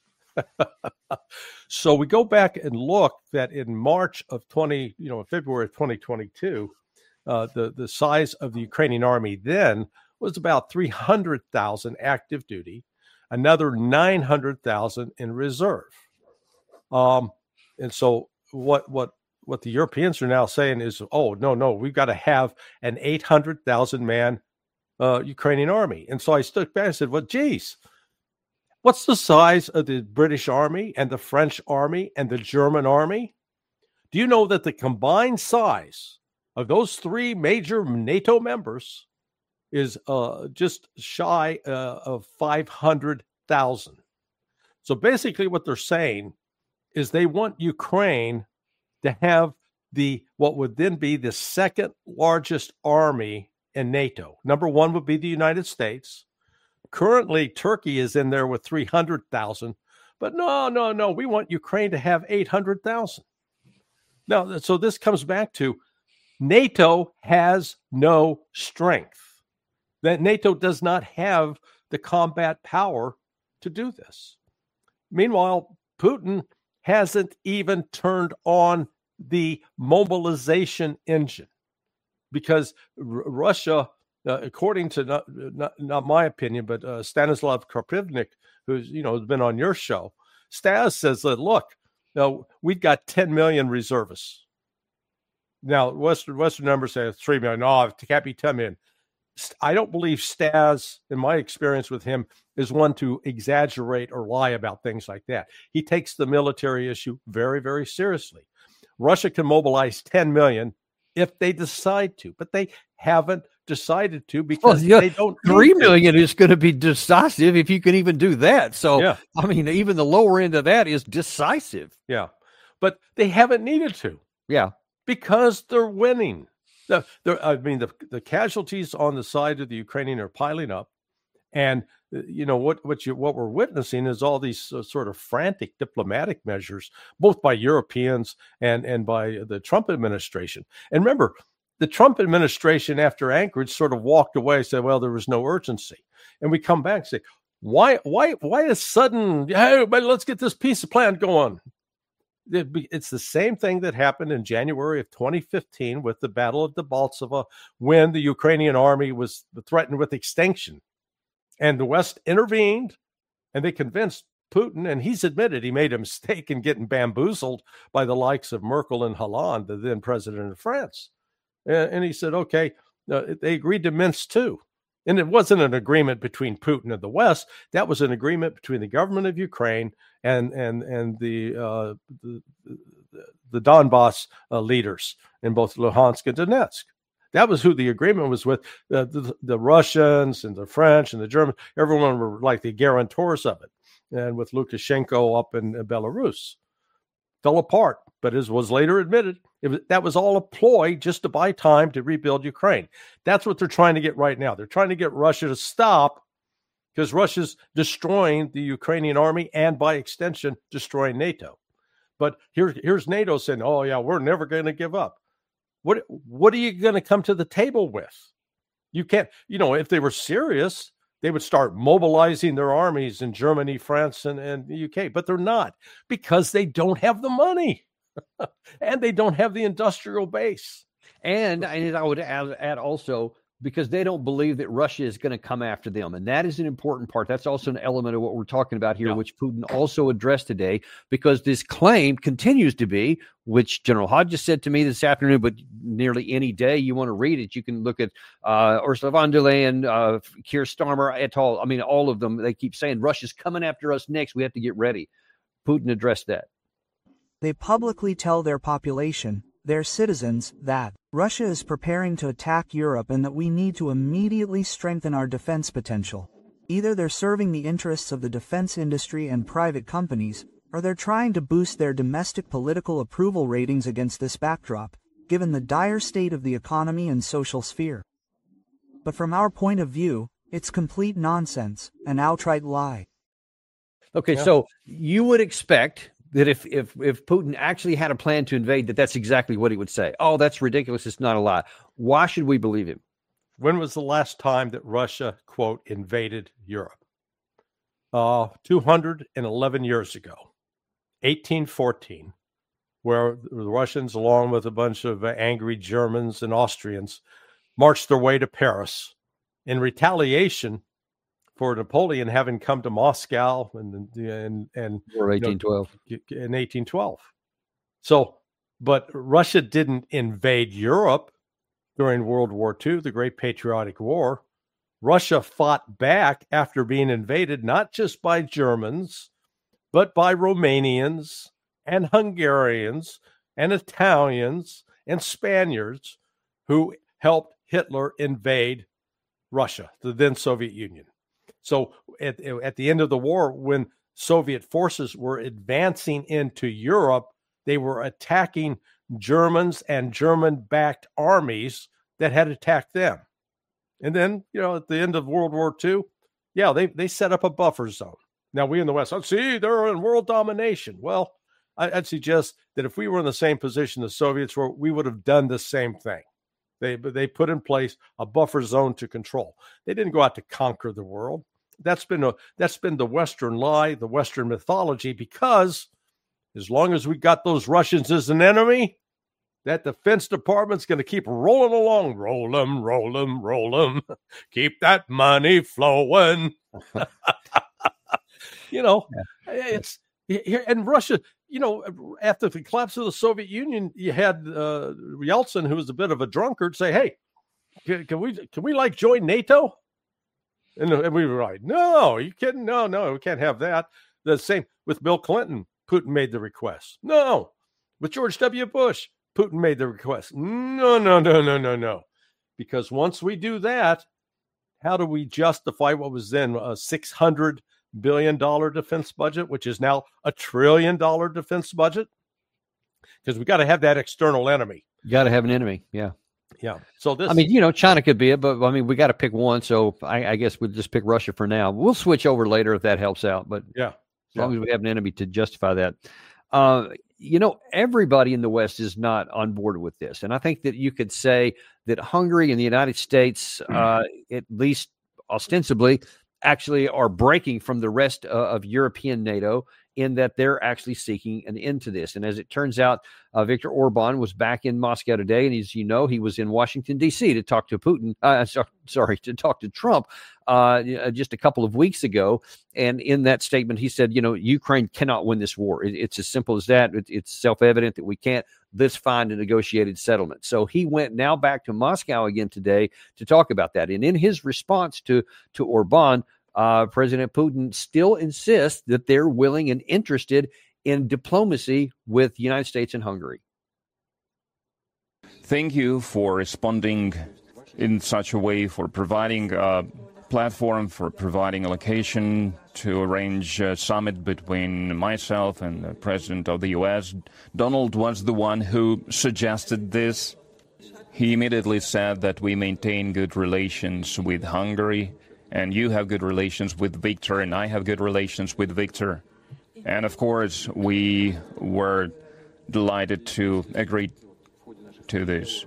C: So we go back and look that in March of twenty, you know, February of twenty twenty-two, uh, the the size of the Ukrainian army then was about three hundred thousand active duty, another nine hundred thousand in reserve. Um, and so what what what the Europeans are now saying is, oh, no, no, we've got to have an eight hundred thousand man uh, Ukrainian army. And so I stood back and said, well, geez, what's the size of the British army and the French army and the German army? Do you know that the combined size of those three major NATO members is uh, just shy uh, of five hundred thousand? So basically what they're saying is they want Ukraine to have the what would then be the second largest army in NATO. Number one would be the United States. Currently, Turkey is in there with three hundred thousand. But no, no, no, we want Ukraine to have eight hundred thousand. Now, so this comes back to NATO has no strength. That NATO does not have the combat power to do this. Meanwhile, Putin hasn't even turned on the mobilization engine because R- Russia, uh, according to not, not, not my opinion, but uh, Stanislav Karpivnik, who's, you know, has been on your show, Stas says that, look, uh, we've got ten million reservists. Now, Western Western numbers say three million. No, it can't be ten million. I don't believe Stas, in my experience with him, is one to exaggerate or lie about things like that. He takes the military issue very, very seriously. Russia can mobilize ten million if they decide to, but they haven't decided to because well, yeah, they don't.
A: Three million is going to be decisive if you can even do that. So, yeah. I mean, even the lower end of that is decisive.
C: Yeah, but they haven't needed to.
A: Yeah,
C: because they're winning. The, the, I mean, the, the casualties on the side of the Ukrainian are piling up. And, you know, what what you what we're witnessing is all these uh, sort of frantic diplomatic measures, both by Europeans and, and by the Trump administration. And remember, the Trump administration after Anchorage sort of walked away and said, well, there was no urgency. And we come back and say, why, why, why a sudden, hey, but let's get this piece of plan going. It's the same thing that happened in January of twenty fifteen with the Battle of Debaltseve, when the Ukrainian army was threatened with extinction. And the West intervened, and they convinced Putin, and he's admitted he made a mistake in getting bamboozled by the likes of Merkel and Hollande, the then president of France. And he said, okay, uh, they agreed to Minsk too. And it wasn't an agreement between Putin and the West. That was an agreement between the government of Ukraine and and and the uh, the, the Donbass uh, leaders in both Luhansk and Donetsk. That was who the agreement was with. Uh, the, the Russians and the French and the Germans, everyone were like the guarantors of it. and with Lukashenko up in Belarus. Fell apart, but as was later admitted, it was, that was all a ploy just to buy time to rebuild Ukraine. That's what they're trying to get right now. They're trying to get Russia to stop because Russia's destroying the Ukrainian army and, by extension, destroying NATO. But here, here's NATO saying, oh, yeah, we're never going to give up. What, what are you going to come to the table with? You can't, you know, if they were serious, they would start mobilizing their armies in Germany, France, and, and the U K. But they're not because they don't have the money and they don't have the industrial base.
A: And, and I would add, add also, because they don't believe that Russia is going to come after them. And that is an important part. That's also an element of what we're talking about here, yeah. which Putin also addressed today, because this claim continues to be, which General Hodges said to me this afternoon, but nearly any day you want to read it, you can look at uh, Ursula von der Leyen, uh, Keir Starmer et al. I mean, all of them, they keep saying Russia's coming after us next. We have to get ready. Putin addressed that.
E: They publicly tell their population, their citizens, that Russia is preparing to attack Europe and that we need to immediately strengthen our defense potential. Either they're serving the interests of the defense industry and private companies, or they're trying to boost their domestic political approval ratings against this backdrop, given the dire state of the economy and social sphere. But from our point of view, it's complete nonsense, an outright lie.
A: Okay, yeah. So you would expect that if, if if Putin actually had a plan to invade, that that's exactly what he would say. Oh, that's ridiculous. It's not a lie. Why should we believe him?
C: When was the last time that Russia, quote, invaded Europe? Uh, two hundred eleven years ago, eighteen fourteen, where the Russians, along with a bunch of angry Germans and Austrians, marched their way to Paris in retaliation for Napoleon having come to Moscow and and and
A: or eighteen twelve
C: you know, in eighteen twelve. So, but Russia didn't invade Europe during World War Two, the Great Patriotic War. Russia fought back after being invaded, not just by Germans, but by Romanians and Hungarians and Italians and Spaniards who helped Hitler invade Russia, the then Soviet Union. So at, at the end of the war, when Soviet forces were advancing into Europe, they were attacking Germans and German-backed armies that had attacked them. And then, you know, at the end of World War Two, yeah, they, they set up a buffer zone. Now, we in the West, oh, see, they're in world domination. Well, I, I'd suggest that if we were in the same position the Soviets were, we would have done the same thing. They they put in place a buffer zone to control. They didn't go out to conquer the world. That's been a that's been the Western lie, the Western mythology, because as long as we got those Russians as an enemy, that Defense Department's going to keep rolling along. Roll them, roll them, roll them. Keep that money flowing. you know, yeah. it's here in Russia. You know, after the collapse of the Soviet Union, you had uh, Yeltsin, who was a bit of a drunkard, say, "Hey, can, can we can we like join NATO?" And, and we were like, "No, are you kidding? No, no, we can't have that." The same with Bill Clinton. Putin made the request. No, with George W. Bush, Putin made the request. No, no, no, no, no, no. Because once we do that, how do we justify what was then a six hundred billion dollars defense budget, which is now a trillion dollar defense budget? Because we got to have that external enemy.
A: You got to have an enemy. Yeah.
C: Yeah. So this,
A: I mean, you know, China could be it, but I mean, we got to pick one. So I, I guess we'll just pick Russia for now. We'll switch over later if that helps out. But
C: yeah,
A: as yeah. long as we have an enemy to justify that. Uh, you know, everybody in the West is not on board with this. And I think that you could say that Hungary and the United States, uh, at least ostensibly, actually are breaking from the rest uh, of European NATO in that they're actually seeking an end to this. And as it turns out, uh, Viktor Orban was back in Moscow today. And as you know, he was in Washington, D C to talk to Putin, uh, so, sorry, to talk to Trump uh, just a couple of weeks ago. And in that statement, he said, you know, Ukraine cannot win this war. It, it's as simple as that. It, it's self-evident that we can't. Let's find a negotiated settlement. So he went now back to Moscow again today to talk about that. And in his response to, to Orban, uh, President Putin still insists that they're willing and interested in diplomacy with the United States and Hungary.
F: Thank you for responding in such a way, for providing a platform, for providing a location to arrange a summit between myself and the president of the U S. Donald was the one who suggested this. He immediately said that we maintain good relations with Hungary, and you have good relations with Viktor, and I have good relations with Viktor. And of course, we were delighted to agree to this.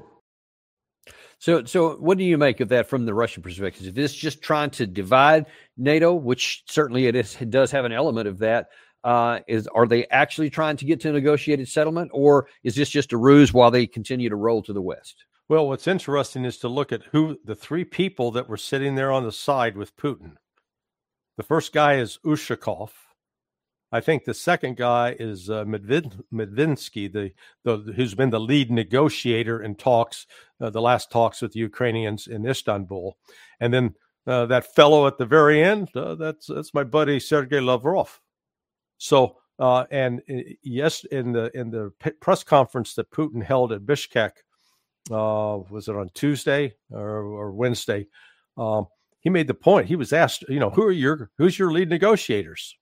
A: So, so what do you make of that from the Russian perspective? Is this just trying to divide NATO, which certainly it, is, it does have an element of that? Uh, is are they actually trying to get to a negotiated settlement, or is this just a ruse while they continue to roll to the west?
C: Well, what's interesting is to look at who the three people that were sitting there on the side with Putin. The first guy is Ushakov. I think the second guy is uh, Medved- Medvinsky, the, the who's been the lead negotiator in talks, uh, the last talks with the Ukrainians in Istanbul. And then uh, that fellow at the very end, uh, that's that's my buddy Sergei Lavrov. So, uh, and uh, yes, in the in the p- press conference that Putin held at Bishkek, uh, was it on Tuesday or, or Wednesday? Um, he made the point. He was asked, you know, who are your who's your lead negotiators?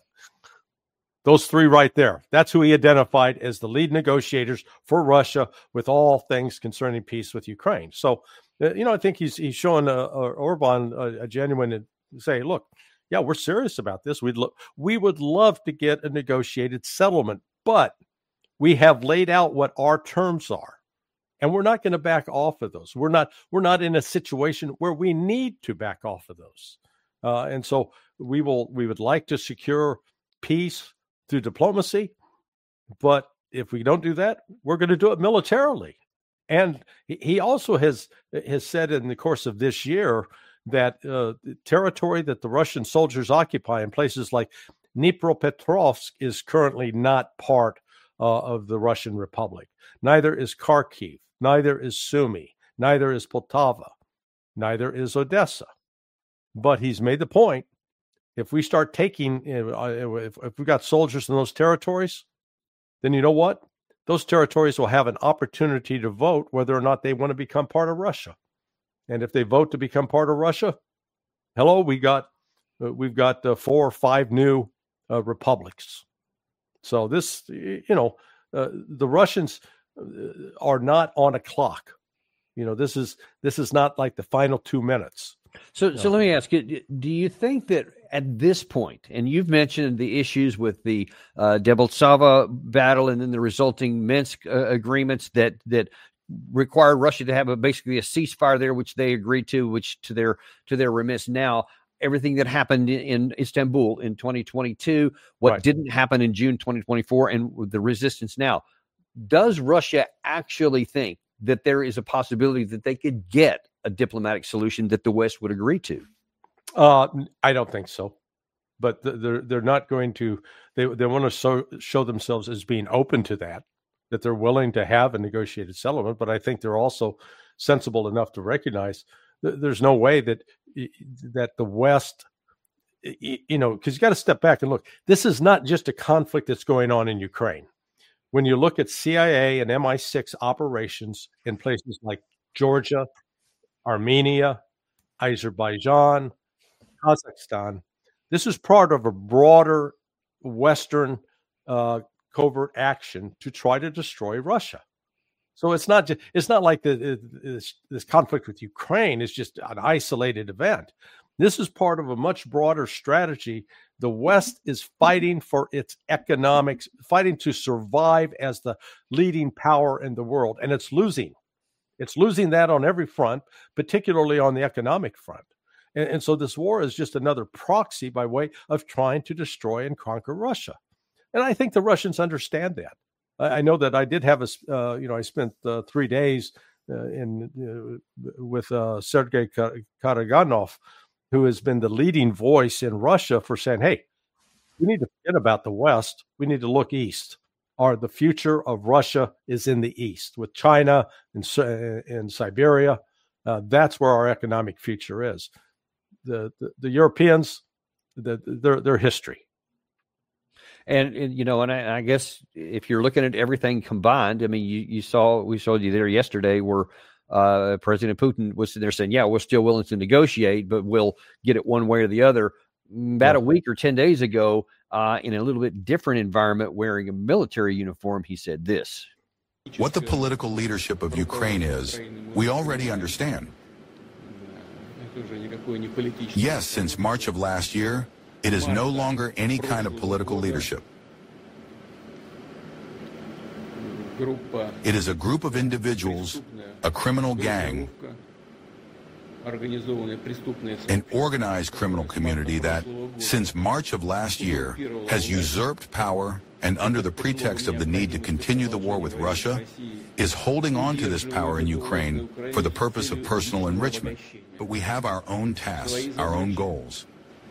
C: Those three right there. That's who he identified as the lead negotiators for Russia with all things concerning peace with Ukraine. So, uh, you know, I think he's he's showing uh, uh, Orban a, a genuine say, look, yeah, we're serious about this. We'd lo- we would love to get a negotiated settlement, but we have laid out what our terms are, and we're not going to back off of those. We're not we're not in a situation where we need to back off of those, uh, and so we will we would like to secure peace through diplomacy, but if we don't do that, we're going to do it militarily. And he also has has said in the course of this year that uh, the territory that the Russian soldiers occupy in places like Dnipropetrovsk is currently not part uh, of the Russian Republic. Neither is Kharkiv, neither is Sumy, neither is Poltava, neither is Odessa. But he's made the point, if we start taking, if, if we've got soldiers in those territories, then you know what? Those territories will have an opportunity to vote whether or not they want to become part of Russia. And if they vote to become part of Russia, hello, we got, uh, we've got uh, four or five new uh, republics. So this, you know, uh, the Russians are not on a clock. You know, this is this is not like the final two minutes.
A: So,
C: no.
A: so let me ask you: do you think that at this point, and you've mentioned the issues with the uh, Debaltseve battle and then the resulting Minsk uh, agreements that that require Russia to have a, basically a ceasefire there, which they agreed to, which to their to their remiss now. Everything that happened in, in Istanbul in twenty twenty-two, what
C: right.
A: didn't happen in June twenty twenty-four, and the resistance now. Does Russia actually think that there is a possibility that they could get a diplomatic solution that the West would agree to?
C: Uh, I don't think so, but they're they're not going to. They they want to show show themselves as being open to that, that they're willing to have a negotiated settlement. But I think they're also sensible enough to recognize that there's no way that that the West, you know, because you got to step back and look. This is not just a conflict that's going on in Ukraine. When you look at C I A and M I six operations in places like Georgia, Armenia, Azerbaijan, Kazakhstan, this is part of a broader Western uh, covert action to try to destroy Russia. So it's not just, it's not like the, this, this conflict with Ukraine is just an isolated event. This is part of a much broader strategy. The West is fighting for its economics, fighting to survive as the leading power in the world, and it's losing. It's losing that on every front, particularly on the economic front. And, and so this war is just another proxy by way of trying to destroy and conquer Russia. And I think the Russians understand that. I, I know that I did have a, uh, you know, I spent uh, three days uh, in uh, with uh, Sergei Karaganov, who has been the leading voice in Russia for saying, hey, we need to forget about the West. We need to look east. Or the future of Russia is in the east with China and, and Siberia. Uh, that's where our economic future is. The the, the Europeans, the, their their history.
A: And, and you know, and I, I guess if you're looking at everything combined, I mean, you, you saw we saw you there yesterday where uh, President Putin was there saying, "Yeah, we're still willing to negotiate, but we'll get it one way or the other." about yeah. a week or ten days ago, uh, in a little bit different environment, wearing a military uniform, he said this.
G: What the political leadership of Ukraine is, we already understand. Yes, since March of last year, it is no longer any kind of political leadership. It is a group of individuals, a criminal gang, an organized criminal community that, since March of last year, has usurped power and under the pretext of the need to continue the war with Russia, is holding on to this power in Ukraine for the purpose of personal enrichment. But we have our own tasks, our own goals.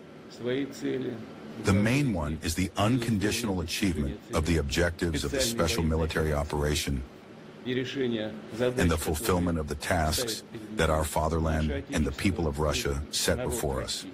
G: The main one is the unconditional achievement of the objectives of the special military operation and the fulfillment of the tasks that our fatherland and the people of Russia set before us.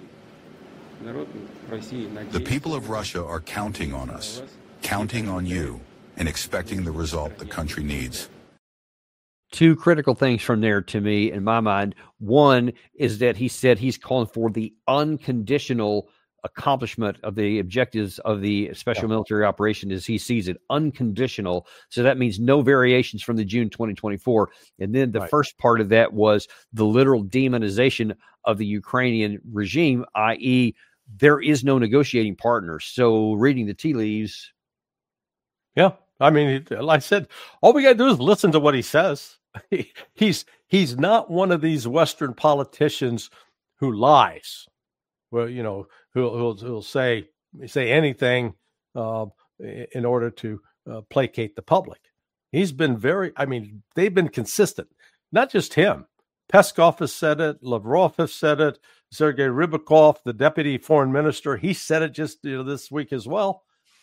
G: The people of Russia are counting on us, counting on you, and expecting the result the country needs.
A: Two critical things from there to me, in my mind. One is that he said he's calling for the unconditional accomplishment of the objectives of the special yeah. military operation as he sees it, unconditional. So that means no variations from the June twenty twenty-four. And then the right. first part of that was the literal demonization of the Ukrainian regime, that is there is no negotiating partner. So reading the tea leaves.
C: Yeah. I mean, like I said, all we got to do is listen to what he says. He, he's, he's not one of these Western politicians who lies. Well, you know, who'll, who'll, who'll say say anything uh, in order to uh, placate the public. He's been very, I mean, they've been consistent. Not just him. Peskov has said it. Lavrov has said it. Sergei Rybakov, the deputy foreign minister, he said it just you know, this week as well.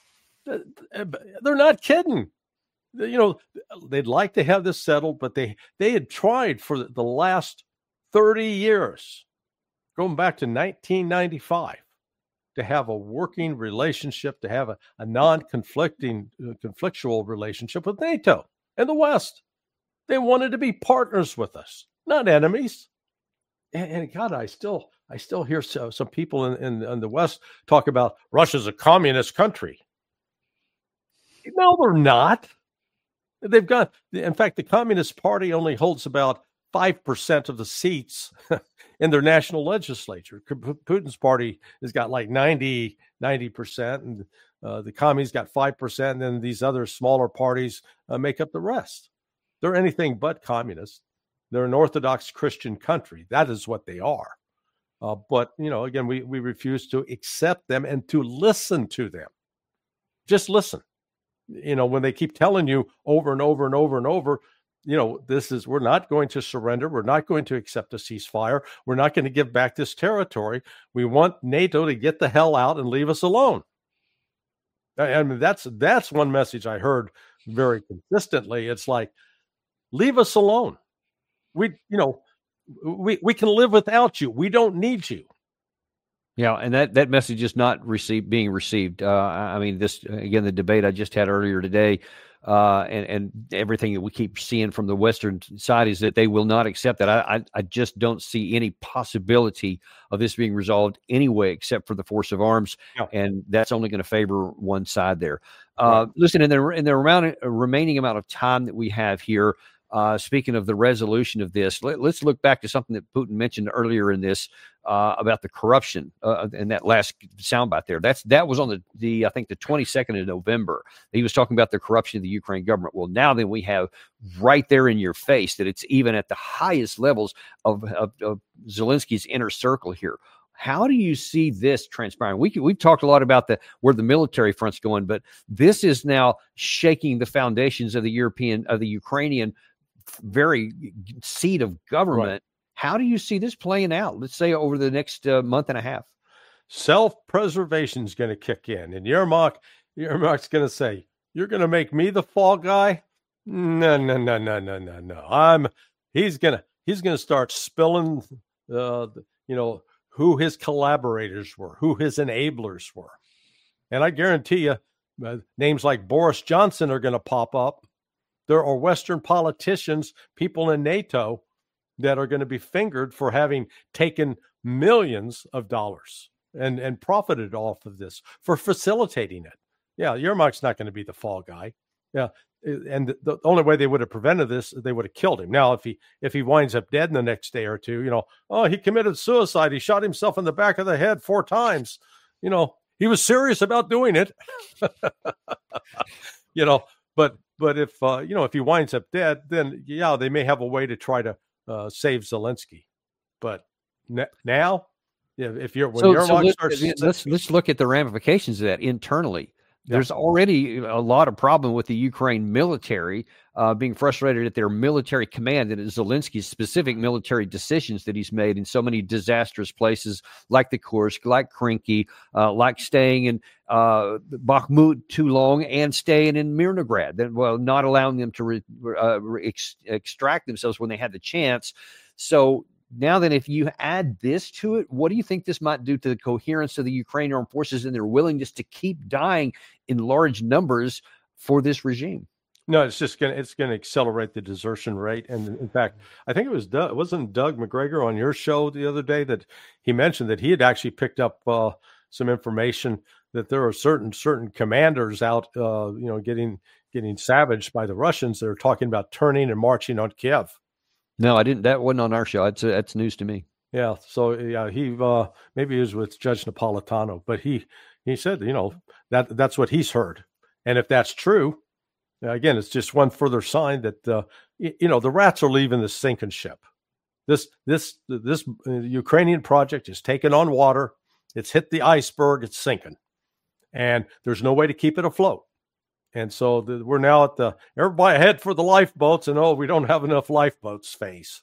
C: They're not kidding. You know, they'd like to have this settled, but they, they had tried for the last thirty years, going back to nineteen ninety-five, to have a working relationship, to have a, a non-conflicting, uh, conflictual relationship with NATO and the West. They wanted to be partners with us, not enemies. And, and God, I still, I still hear so, some people in, in, in the West talk about Russia's a communist country. No, they're not. They've got, in fact, the Communist Party only holds about five percent of the seats in their national legislature. Putin's party has got like ninety, ninety percent, and uh, the commies got five percent, and then these other smaller parties uh, make up the rest. They're anything but communist. They're an Orthodox Christian country. That is what they are. Uh, but, you know, again, we, we refuse to accept them and to listen to them. Just listen. You know, when they keep telling you over and over and over and over, you know, this is, we're not going to surrender. We're not going to accept a ceasefire. We're not going to give back this territory. We want NATO to get the hell out and leave us alone. I mean, that's, that's one message I heard very consistently. It's like, leave us alone. We, you know, we, we can live without you. We don't need you.
A: Yeah, and that, that message is not received, being received. Uh, I mean, this, again, the debate I just had earlier today, uh, and, and everything that we keep seeing from the Western side is that they will not accept that. I, I, I just don't see any possibility of this being resolved anyway, except for the force of arms, yeah. and that's only going to favor one side there. Uh, right. Listen, in the, in the amount of, remaining amount of time that we have here, Uh, speaking of the resolution of this, let, let's look back to something that Putin mentioned earlier in this uh, about the corruption uh, in that last soundbite there. That's that was on the, the I think the twenty-second of November. He was talking about the corruption of the Ukraine government. Well, now then we have right there in your face that it's even at the highest levels of, of, of Zelensky's inner circle here. How do you see this transpiring? We, we've talked a lot about the where the military front's going, but this is now shaking the foundations of the European, of the Ukrainian very seat of government. Right. How do you see this playing out? Let's say over the next uh, month and a half.
C: Self-preservation is going to kick in, and Yermak, Yermak's going to say, "You're going to make me the fall guy? No, no, no, no, no, no, no. I'm." He's gonna he's gonna start spilling, uh, you know, who his collaborators were, who his enablers were, and I guarantee you, uh, names like Boris Johnson are going to pop up. There are Western politicians, people in NATO, that are going to be fingered for having taken millions of dollars and, and profited off of this for facilitating it. Yeah, Yermak's not going to be the fall guy. Yeah, and the, the only way they would have prevented this, they would have killed him. Now, if he if he winds up dead in the next day or two, you know, oh, he committed suicide. He shot himself in the back of the head four times. You know, he was serious about doing it. you know, but but if uh, you know if he winds up dead, then yeah, they may have a way to try to uh, save Zelensky. But n- now, yeah, if you're when
A: so,
C: Yermak
A: so let's,
C: starts,
A: let's let's look at the ramifications of that internally. There's already a lot of problem with the Ukraine military uh, being frustrated at their military command and at Zelensky's specific military decisions that he's made in so many disastrous places like the Kursk, like Krinky, uh, like staying in uh, Bakhmut too long and staying in Mirnograd, then, well, not allowing them to re, uh, ex, extract themselves when they had the chance. So now then, if you add this to it, what do you think this might do to the coherence of the Ukrainian armed forces and their willingness to keep dying in large numbers for this regime?
C: No, it's just going to it's going to accelerate the desertion rate. And in fact, I think it was Doug, wasn't Doug McGregor on your show the other day that he mentioned that he had actually picked up uh, some information that there are certain certain commanders out, uh, you know, getting getting savaged by the Russians. They're talking about turning and marching on Kiev.
A: No, I didn't. That wasn't on our show. That's, uh, that's news to me.
C: Yeah. So yeah, he uh, maybe he was with Judge Napolitano, but he he said, you know, that that's what he's heard. And if that's true, again, it's just one further sign that uh, you, you know the rats are leaving the sinking ship. This this this Ukrainian project is taking on water. It's hit the iceberg. It's sinking, and there's no way to keep it afloat. And so the, we're now at the everybody head for the lifeboats, and oh, we don't have enough lifeboats phase.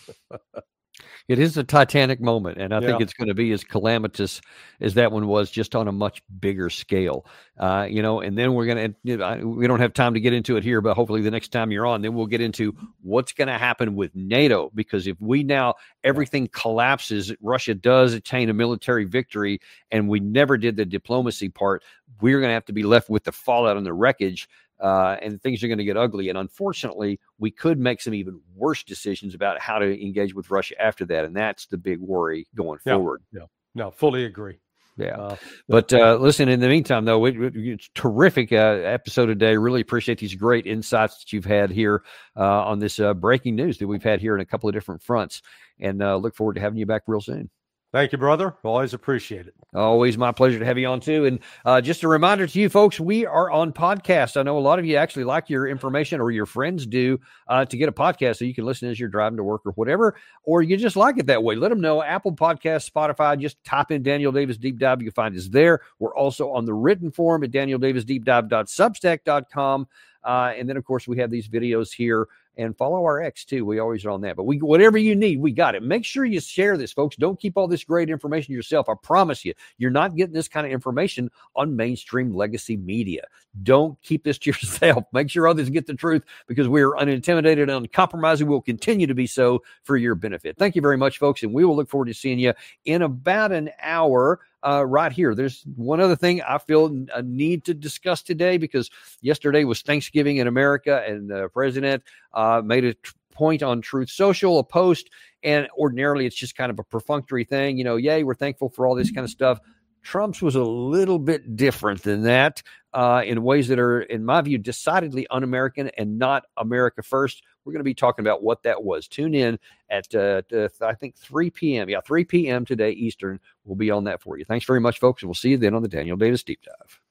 A: It is a Titanic moment, and I
C: Yeah.
A: think it's going to be as calamitous as that one was, just on a much bigger scale. Uh, you know, and then we're going to, we don't have time to get into it here, but hopefully the next time you're on, then we'll get into what's going to happen with NATO. Because if we now, everything collapses, Russia does attain a military victory, and we never did the diplomacy part, we're going to have to be left with the fallout and the wreckage. Uh, and things are going to get ugly. And unfortunately, we could make some even worse decisions about how to engage with Russia after that. And that's the big worry going
C: Yeah.
A: forward.
C: Yeah, no, fully agree.
A: Yeah.
C: Uh,
A: But uh, listen, in the meantime, though, it, it- it's a terrific uh, episode today. Really appreciate these great insights that you've had here uh, on this uh, breaking news that we've had here in a couple of different fronts. And uh, look forward to having you back real soon.
C: Thank you, brother. Always appreciate it.
A: Always my pleasure to have you on too. And uh, just a reminder to you folks, we are on podcast. I know a lot of you actually like your information, or your friends do, uh, to get a podcast so you can listen as you're driving to work or whatever, or you just like it that way. Let them know. Apple Podcasts, Spotify, just type in Daniel Davis Deep Dive. You can find us there. We're also on the written form at daniel davis deep dive dot substack dot com. Uh, and then, of course, we have these videos here. And follow our X too. We always are on that. But we, whatever you need, we got it. Make sure you share this, folks. Don't keep all this great information yourself. I promise you, you're not getting this kind of information on mainstream legacy media. Don't keep this to yourself. Make sure others get the truth, because we are unintimidated and uncompromising. We'll continue to be so for your benefit. Thank you very much, folks. And we will look forward to seeing you in about an hour. Uh, right here. There's one other thing I feel a need to discuss today, because yesterday was Thanksgiving in America, and the president uh, made a t- point on Truth Social, a post, and ordinarily it's just kind of a perfunctory thing. You know, yay, we're thankful for all this kind of stuff. Trump's was a little bit different than that uh, in ways that are, in my view, decidedly un-American and not America first. We're going to be talking about what that was. Tune in at, uh, uh, I think, three p.m. Yeah, three p.m. today Eastern. We'll be on that for you. Thanks very much, folks, and we'll see you then on the Daniel Davis Deep Dive.